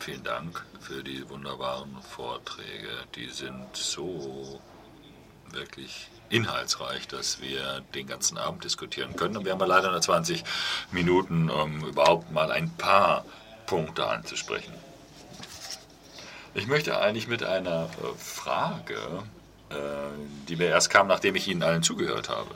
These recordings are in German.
Vielen Dank für die wunderbaren Vorträge. Die sind so wirklich inhaltsreich, dass wir den ganzen Abend diskutieren können. Und wir haben ja leider nur 20 Minuten, um überhaupt mal ein paar Punkte anzusprechen. Ich möchte eigentlich mit einer Frage, die mir erst kam, nachdem ich Ihnen allen zugehört habe.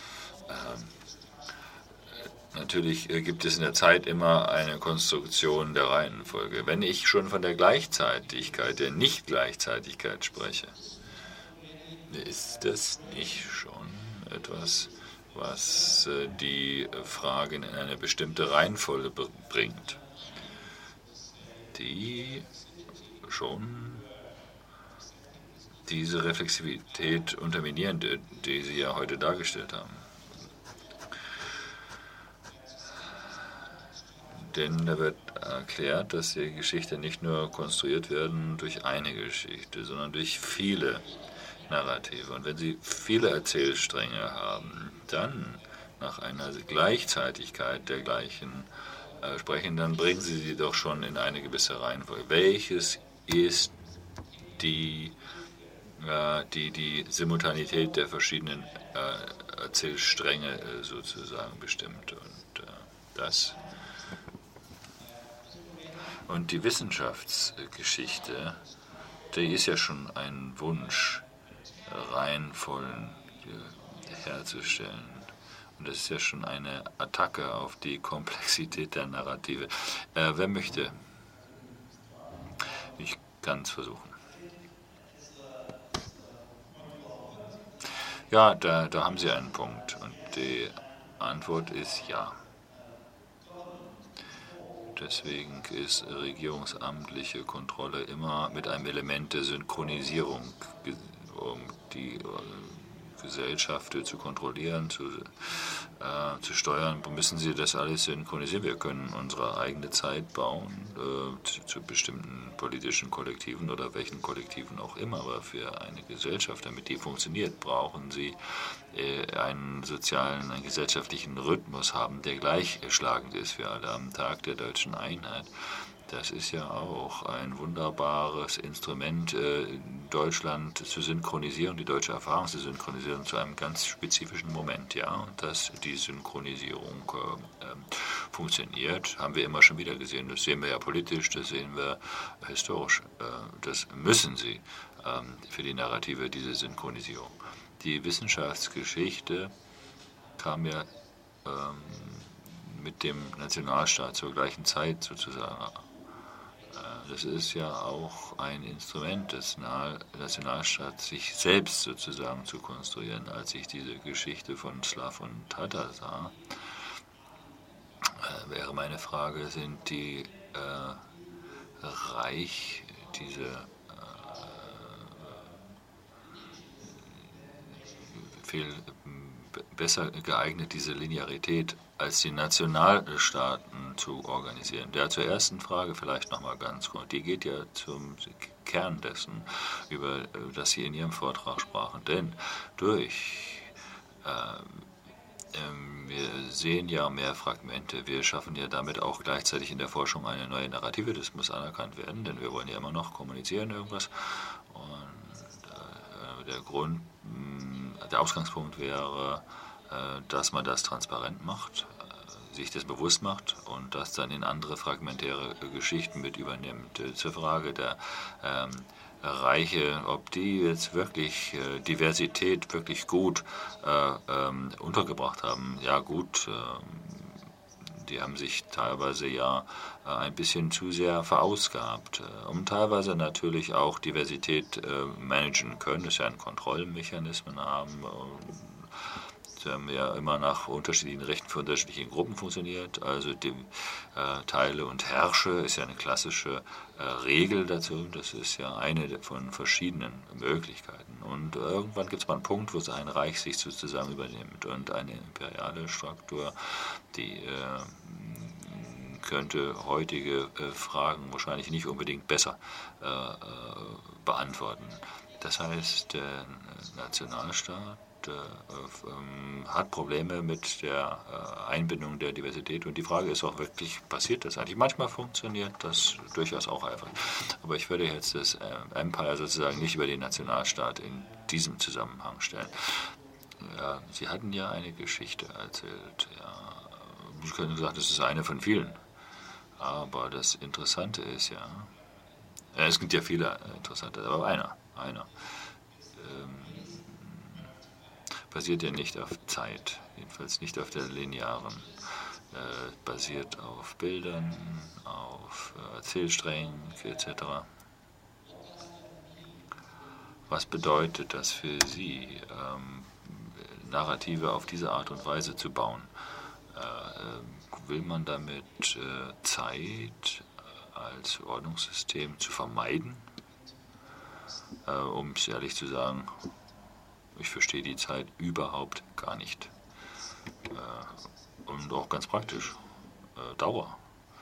Natürlich gibt es in der Zeit immer eine Konstruktion der Reihenfolge. Wenn ich schon von der Gleichzeitigkeit, der Nicht-Gleichzeitigkeit spreche, ist das nicht schon etwas, was die Fragen in eine bestimmte Reihenfolge bringt, die schon diese Reflexivität unterminieren, die Sie ja heute dargestellt haben? Denn da wird erklärt, dass die Geschichte nicht nur konstruiert werden durch eine Geschichte, sondern durch viele Narrative. Und wenn Sie viele Erzählstränge haben, dann nach einer Gleichzeitigkeit der gleichen sprechen, dann bringen Sie sie doch schon in eine gewisse Reihenfolge. Welches ist die Simultanität der verschiedenen Erzählstränge sozusagen bestimmt? Und das... Und die Wissenschaftsgeschichte, die ist ja schon ein Wunsch, Reihenfolgen herzustellen. Und das ist ja schon eine Attacke auf die Komplexität der Narrative. Wer möchte? Ich kann es versuchen. Ja, da haben Sie einen Punkt. Und die Antwort ist ja. Deswegen ist regierungsamtliche Kontrolle immer mit einem Element der Synchronisierung, um die Gesellschaft zu kontrollieren, zu steuern. Müssen Sie das alles synchronisieren? Wir können unsere eigene Zeit bauen zu bestimmten politischen Kollektiven oder welchen Kollektiven auch immer. Aber für eine Gesellschaft, damit die funktioniert, brauchen Sie einen sozialen, einen gesellschaftlichen Rhythmus haben, der gleichschlagend ist für alle. Am Tag der deutschen Einheit, das ist ja auch ein wunderbares Instrument, Deutschland zu synchronisieren, die deutsche Erfahrung zu synchronisieren zu einem ganz spezifischen Moment. Ja, und dass die Synchronisierung funktioniert, haben wir immer schon wieder gesehen. Das sehen wir ja politisch, das sehen wir historisch. Das müssen Sie für die Narrative, diese Synchronisierung. Die Wissenschaftsgeschichte kam ja mit dem Nationalstaat zur gleichen Zeit sozusagen. Das ist ja auch ein Instrument des Nationalstaats, sich selbst sozusagen zu konstruieren. Als ich diese Geschichte von Slav und Tatar sah, wäre meine Frage, sind die reich, diese viel besser geeignet, diese Linearität als die Nationalstaaten zu organisieren. Der zur ersten Frage vielleicht nochmal ganz kurz. Die geht ja zum Kern dessen, über das Sie in Ihrem Vortrag sprachen. Denn wir sehen ja mehr Fragmente. Wir schaffen ja damit auch gleichzeitig in der Forschung eine neue Narrative. Das muss anerkannt werden, denn wir wollen ja immer noch kommunizieren irgendwas. Und der Ausgangspunkt wäre, dass man das transparent macht, sich das bewusst macht und das dann in andere fragmentäre Geschichten mit übernimmt. Zur Frage der Reiche, ob die jetzt wirklich Diversität wirklich gut untergebracht haben. Ja gut, die haben sich teilweise ja ein bisschen zu sehr verausgabt, um teilweise natürlich auch Diversität managen können, das ja einen Kontrollmechanismen haben. Sie haben ja immer nach unterschiedlichen Rechten für unterschiedliche Gruppen funktioniert. Also die Teile und Herrsche ist ja eine klassische Regel dazu. Das ist ja eine von verschiedenen Möglichkeiten. Und irgendwann gibt es mal einen Punkt, wo so ein Reich sich sozusagen übernimmt. Und eine imperiale Struktur, die könnte heutige Fragen wahrscheinlich nicht unbedingt besser beantworten. Das heißt, der Nationalstaat hat Probleme mit der Einbindung der Diversität. Und die Frage ist auch wirklich, passiert das eigentlich? Manchmal funktioniert das durchaus auch einfach. Aber ich würde jetzt das Empire sozusagen nicht über den Nationalstaat in diesem Zusammenhang stellen. Ja, Sie hatten ja eine Geschichte erzählt. Ja, Sie können sagen, das ist eine von vielen. Aber das Interessante ist ja, es gibt ja viele interessante, aber einer basiert ja nicht auf Zeit, jedenfalls nicht auf der linearen, basiert auf Bildern, auf Erzählsträngen etc. Was bedeutet das für Sie, Narrative auf diese Art und Weise zu bauen? Will man damit Zeit als Ordnungssystem zu vermeiden? Um es ehrlich zu sagen, ich verstehe die Zeit überhaupt gar nicht. Und auch ganz praktisch, Dauer.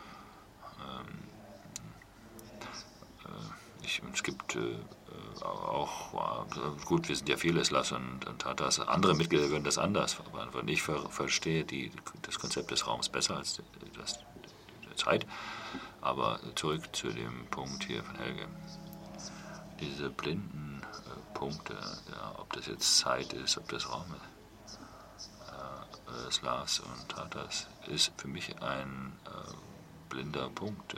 Es gibt auch, gut, wir sind ja vieles Lass und Tatas, andere Mitglieder würden das anders beantworten. Ich verstehe das Konzept des Raums besser als das der Zeit. Aber zurück zu dem Punkt hier von Helge. Diese blinden Punkte, ja, ob das jetzt Zeit ist, ob das Raum ist, das Lars und Tatas, ist für mich ein blinder Punkt.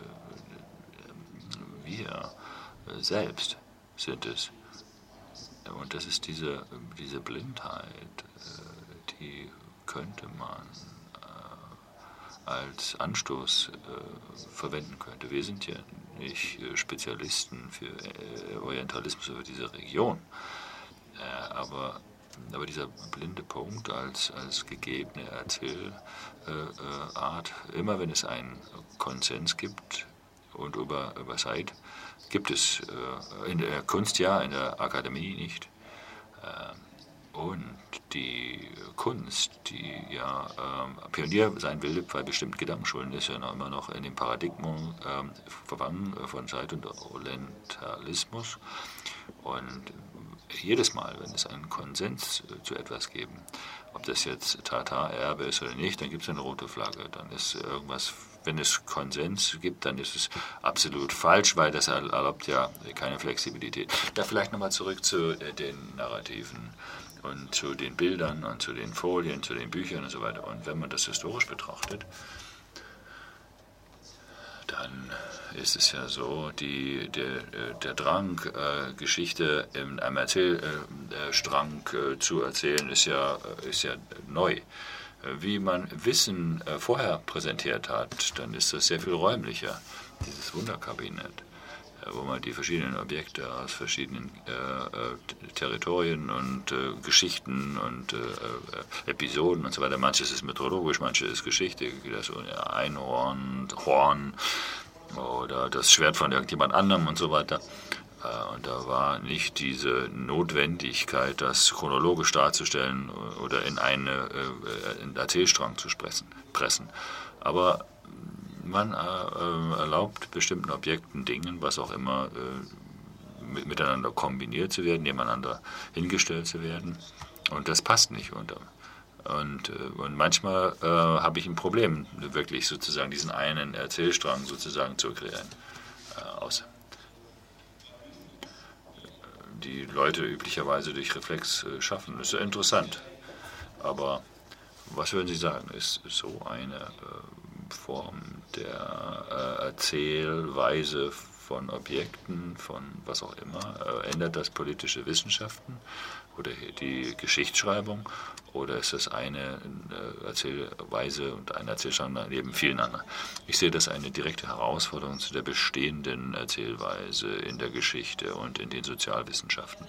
Wir selbst sind es. Und das ist diese Blindheit, die könnte man als Anstoß verwenden könnte. Wir sind ja nicht Spezialisten für Orientalismus über diese Region, aber dieser blinde Punkt als gegebene Erzählart, immer wenn es einen Konsens gibt und über Zeit, gibt es in der Kunst ja, in der Akademie nicht. Und die Kunst, die ja Pionier sein will bei bestimmten Gedankenschulen, ist ja noch immer noch in dem Paradigmen verwandt von Zeit und Orientalismus. Und jedes Mal, wenn es einen Konsens zu etwas gibt, ob das jetzt Tatar-Erbe ist oder nicht, dann gibt es eine rote Flagge. Dann ist irgendwas, wenn es Konsens gibt, dann ist es absolut falsch, weil das erlaubt ja keine Flexibilität. Ja, vielleicht nochmal zurück zu den Narrativen und zu den Bildern und zu den Folien, zu den Büchern und so weiter. Und wenn man das historisch betrachtet, dann ist es ja so, der Drang, Geschichte in einem Erzählstrang zu erzählen, ist ja neu. Wie man Wissen vorher präsentiert hat, dann ist das sehr viel räumlicher, dieses Wunderkabinett, wo man die verschiedenen Objekte aus verschiedenen Territorien und Geschichten und Episoden und so weiter, manches ist mythologisch, manches ist Geschichte, das Einhorn, Horn oder das Schwert von irgendjemand anderem und so weiter. Und da war nicht diese Notwendigkeit, das chronologisch darzustellen oder in einen Erzählstrang zu pressen. Aber man erlaubt bestimmten Objekten, Dingen, was auch immer, miteinander kombiniert zu werden, nebeneinander hingestellt zu werden. Und das passt nicht. Und manchmal habe ich ein Problem, wirklich sozusagen diesen einen Erzählstrang sozusagen zu kreieren. Die Leute üblicherweise durch Reflex schaffen. Das ist ja interessant. Aber was würden Sie sagen, ist so eine Form der Erzählweise von Objekten, von was auch immer, ändert das politische Wissenschaften oder die Geschichtsschreibung? Oder ist das eine Erzählweise und ein Erzählstrang neben vielen anderen? Ich sehe das eine direkte Herausforderung zu der bestehenden Erzählweise in der Geschichte und in den Sozialwissenschaften.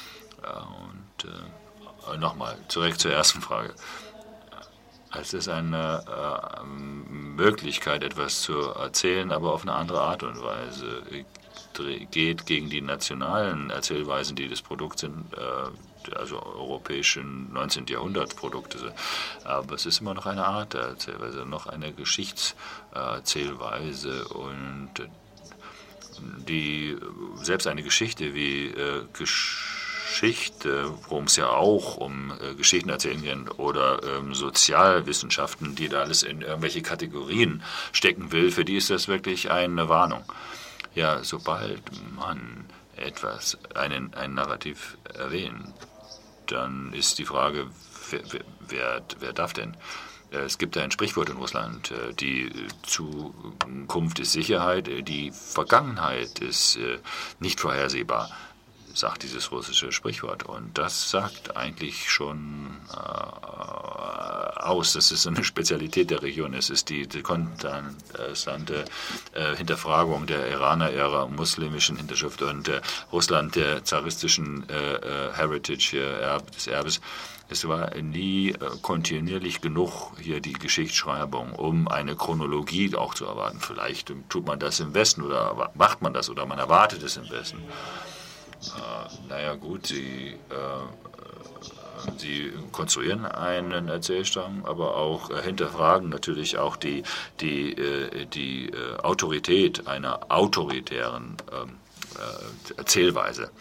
Und nochmal, zurück zur ersten Frage. Es ist eine Möglichkeit, etwas zu erzählen, aber auf eine andere Art und Weise. Geht gegen die nationalen Erzählweisen, die das Produkt sind, also europäischen 19. Jahrhundert Produkte sind. Aber es ist immer noch eine Art der Erzählweise, noch eine Geschichtserzählweise und selbst eine Geschichte wie Geschichte, worum es ja auch um Geschichten erzählen geht, oder Sozialwissenschaften, die da alles in irgendwelche Kategorien stecken will, für die ist das wirklich eine Warnung. Ja, sobald man ein Narrativ erwähnt, dann ist die Frage, wer darf denn? Es gibt ein Sprichwort in Russland, die Zukunft ist Sicherheit, die Vergangenheit ist nicht vorhersehbar, sagt dieses russische Sprichwort. Und das sagt eigentlich schon aus, dass es eine Spezialität der Region ist. Es ist die konstante Hinterfragung der Iraner-Ära muslimischen Hinterschrift und Russland der zaristischen Heritage des Erbes. Es war nie kontinuierlich genug hier die Geschichtsschreibung, um eine Chronologie auch zu erwarten. Vielleicht tut man das im Westen oder macht man das oder man erwartet es im Westen. Naja gut, sie konstruieren einen Erzählstrang, aber auch hinterfragen natürlich auch die Autorität einer autoritären Erzählweise.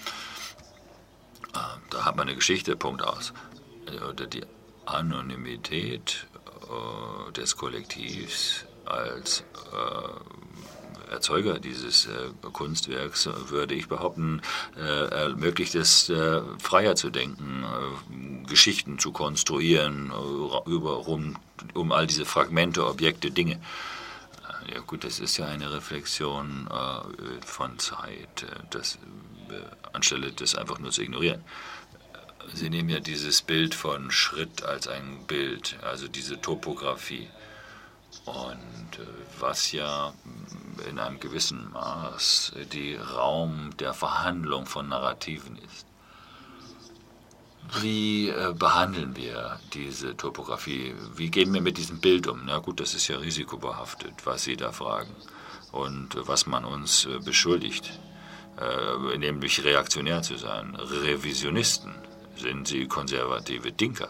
Da hat man eine Geschichte, Punkt aus. Oder die Anonymität des Kollektivs als Erzeuger dieses Kunstwerks, würde ich behaupten, ermöglicht es, freier zu denken, Geschichten zu konstruieren, um all diese Fragmente, Objekte, Dinge. Ja gut, das ist ja eine Reflexion von Zeit, anstelle das einfach nur zu ignorieren. Sie nehmen ja dieses Bild von Schritt als ein Bild, also diese Topographie. Und was ja in einem gewissen Maß die Raum der Verhandlung von Narrativen ist. Wie behandeln wir diese Topographie? Wie gehen wir mit diesem Bild um? Na gut, das ist ja risikobehaftet, was Sie da fragen. Und was man uns beschuldigt, nämlich reaktionär zu sein. Revisionisten. Sind sie konservative Denker.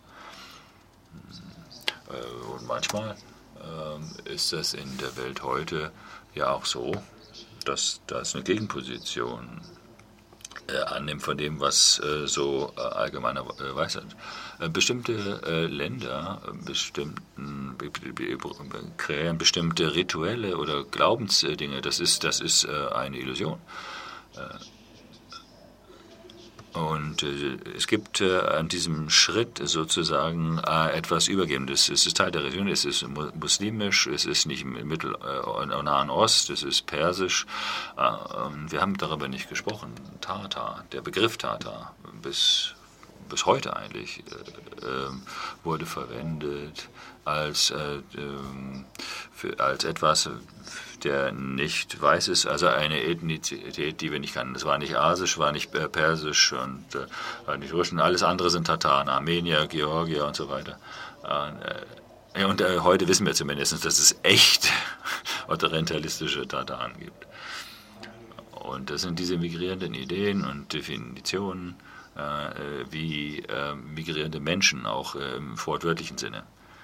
Und manchmal ist das in der Welt heute ja auch so, dass das eine Gegenposition annimmt von dem, was so allgemeiner Weisheit. Bestimmte Länder kreieren bestimmte Rituelle oder Glaubensdinge. Das ist eine Illusion. Und es gibt an diesem Schritt sozusagen etwas Übergebendes. Es ist Teil der Religion, es ist muslimisch, es ist nicht im Nahen Ost, es ist persisch. Wir haben darüber nicht gesprochen. Tatar, der Begriff Tatar, bis heute eigentlich, wurde verwendet als etwas, der nicht weiß ist, also eine Ethnizität, die wir nicht kannten. Das war nicht asisch, war nicht persisch und war nicht russisch. Alles andere sind Tataren, Armenier, Georgier und so weiter. Und heute wissen wir zumindest, dass es echt orientalistische Tataren gibt. Und das sind diese migrierenden Ideen und Definitionen, wie migrierende Menschen auch im wortwörtlichen Sinne.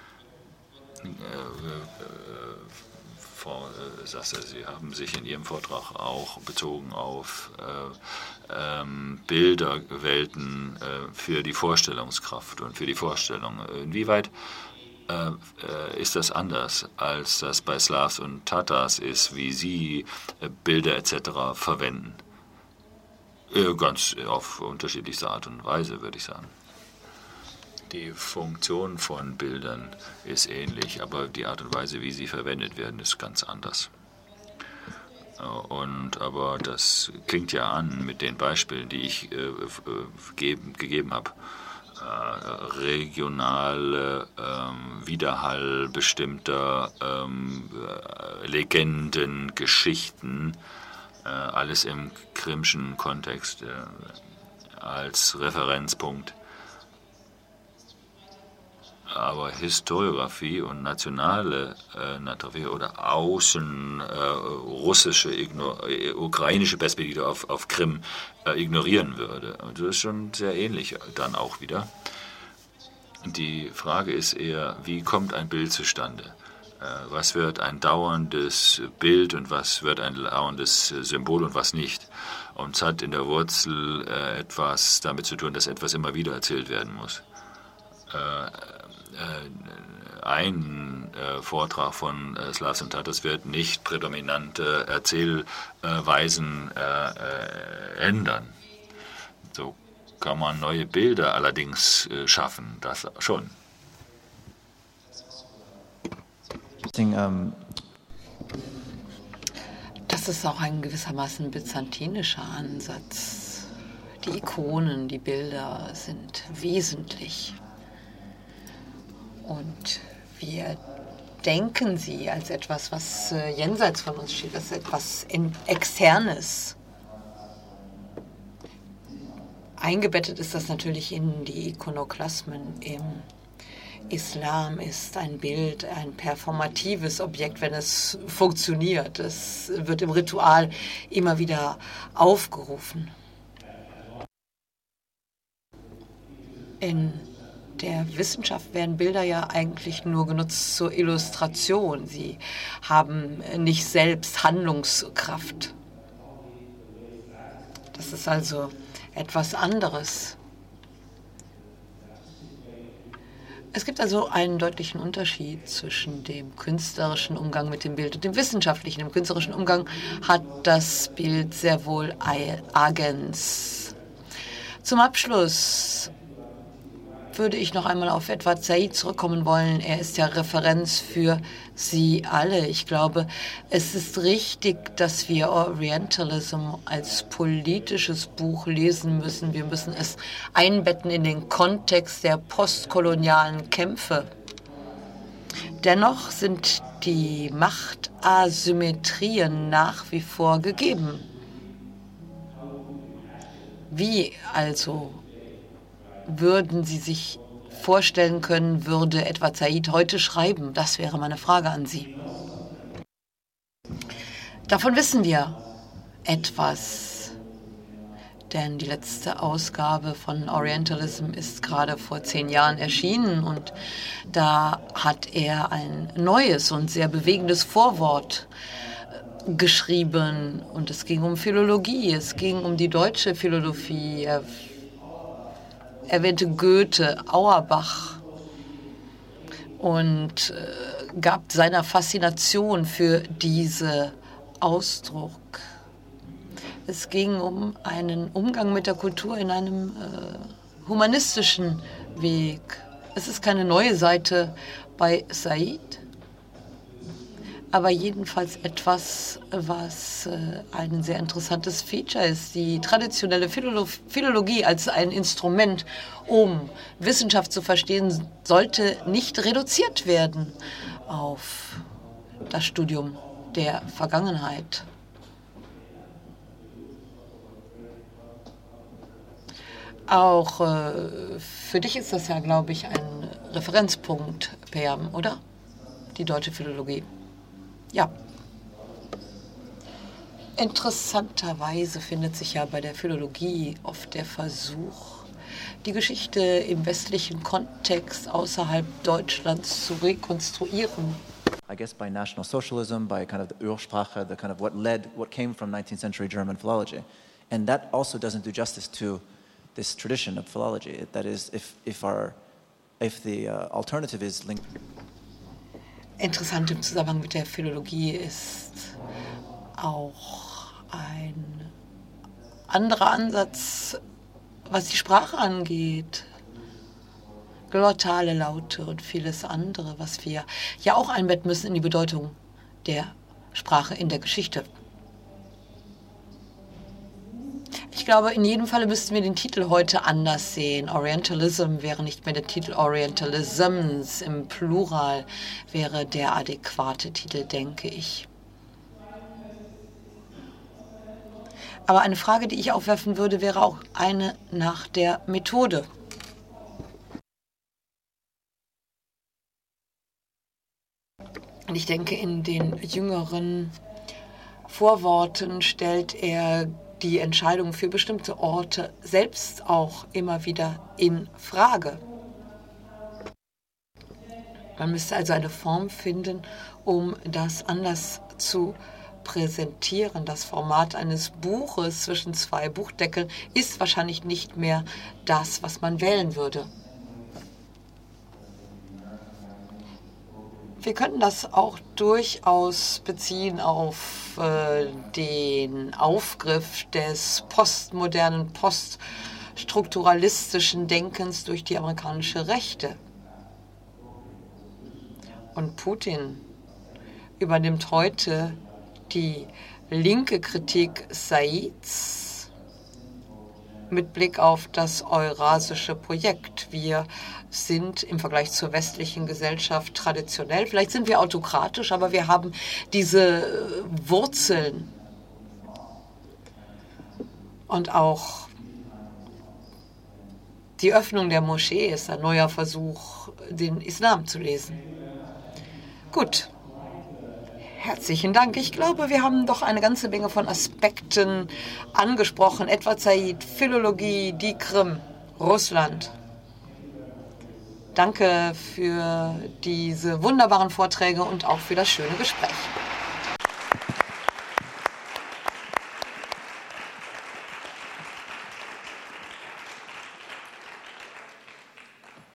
Frau Sasser, Sie haben sich in Ihrem Vortrag auch bezogen auf Bilderwelten für die Vorstellungskraft und für die Vorstellung. Inwieweit ist das anders, als das bei Slavs und Tatars ist, wie Sie Bilder etc. verwenden? Ganz auf unterschiedlichste Art und Weise, würde ich sagen. Die Funktion von Bildern ist ähnlich, aber die Art und Weise, wie sie verwendet werden, ist ganz anders. Aber das klingt ja an mit den Beispielen, die ich gegeben habe. Regionale Widerhall bestimmter Legenden, Geschichten, alles im Grimmschen Kontext als Referenzpunkt. Aber Historiographie und nationale Narrative oder russische, ukrainische Perspektive auf Krim ignorieren würde. Und das ist schon sehr ähnlich dann auch wieder. Die Frage ist eher, wie kommt ein Bild zustande? Was wird ein dauerndes Bild und was wird ein dauerndes Symbol und was nicht. Und es hat in der Wurzel etwas damit zu tun, dass etwas immer wieder erzählt werden muss. Ein Vortrag von Slavs und Tatars wird nicht prädominante Erzählweisen ändern. So kann man neue Bilder allerdings schaffen, das schon. Das ist auch ein gewissermaßen byzantinischer Ansatz. Die Ikonen, die Bilder sind wesentlich. Und wir denken sie als etwas, was jenseits von uns steht, als etwas Externes. Eingebettet ist das natürlich in die Ikonoklasmen. Im Islam ist ein Bild ein performatives Objekt, wenn es funktioniert. Es wird im Ritual immer wieder aufgerufen. In der Wissenschaft werden Bilder ja eigentlich nur genutzt zur Illustration. Sie haben nicht selbst Handlungskraft. Das ist also etwas anderes. Es gibt also einen deutlichen Unterschied zwischen dem künstlerischen Umgang mit dem Bild und dem wissenschaftlichen. Im künstlerischen Umgang hat das Bild sehr wohl Agens. Zum Abschluss würde ich noch einmal auf Edward Said zurückkommen wollen. Er ist ja Referenz für Sie alle. Ich glaube, es ist richtig, dass wir Orientalism als politisches Buch lesen müssen. Wir müssen es einbetten in den Kontext der postkolonialen Kämpfe. Dennoch sind die Machtasymmetrien nach wie vor gegeben. Wie also würden Sie sich vorstellen können, würde Edward Said heute schreiben? Das wäre meine Frage an Sie. Davon wissen wir etwas, denn die letzte Ausgabe von Orientalism ist gerade vor 10 Jahren erschienen und da hat er ein neues und sehr bewegendes Vorwort geschrieben und es ging um Philologie, es ging um die deutsche Philosophie. Er erwähnte Goethe, Auerbach und gab seiner Faszination für diesen Ausdruck. Es ging um einen Umgang mit der Kultur in einem humanistischen Weg. Es ist keine neue Seite bei Said, aber jedenfalls etwas, was ein sehr interessantes Feature ist. Die traditionelle Philologie als ein Instrument, um Wissenschaft zu verstehen, sollte nicht reduziert werden auf das Studium der Vergangenheit. Auch für dich ist das ja, glaube ich, ein Referenzpunkt, Peyam, oder? Die deutsche Philologie. Ja. Interessanterweise findet sich ja bei der Philologie oft der Versuch, die Geschichte im westlichen Kontext außerhalb Deutschlands zu rekonstruieren. I guess by National Socialism, by kind of the Ursprache, the kind of what came from 19th century German philology. And that also doesn't do justice to this tradition of philology. That is, if the alternative is linked. Interessant im Zusammenhang mit der Philologie ist auch ein anderer Ansatz, was die Sprache angeht. Glottale Laute und vieles andere, was wir ja auch einbetten müssen in die Bedeutung der Sprache in der Geschichte. Ich glaube, in jedem Fall müssten wir den Titel heute anders sehen. Orientalism wäre nicht mehr der Titel, Orientalisms im Plural wäre der adäquate Titel, denke ich. Aber eine Frage, die ich aufwerfen würde, wäre auch eine nach der Methode. Und ich denke, in den jüngeren Vorworten stellt er die Entscheidung für bestimmte Orte selbst auch immer wieder in Frage. Man müsste also eine Form finden, um das anders zu präsentieren. Das Format eines Buches zwischen zwei Buchdeckeln ist wahrscheinlich nicht mehr das, was man wählen würde. Wir könnten das auch durchaus beziehen auf den Aufgriff des postmodernen, poststrukturalistischen Denkens durch die amerikanische Rechte. Und Putin übernimmt heute die linke Kritik Saids mit Blick auf das eurasische Projekt. Wir sind im Vergleich zur westlichen Gesellschaft traditionell, vielleicht sind wir autokratisch, aber wir haben diese Wurzeln. Und auch die Öffnung der Moschee ist ein neuer Versuch, den Islam zu lesen. Gut. Herzlichen Dank. Ich glaube, wir haben doch eine ganze Menge von Aspekten angesprochen. Edward Said, Philologie, die Krim, Russland. Danke für diese wunderbaren Vorträge und auch für das schöne Gespräch.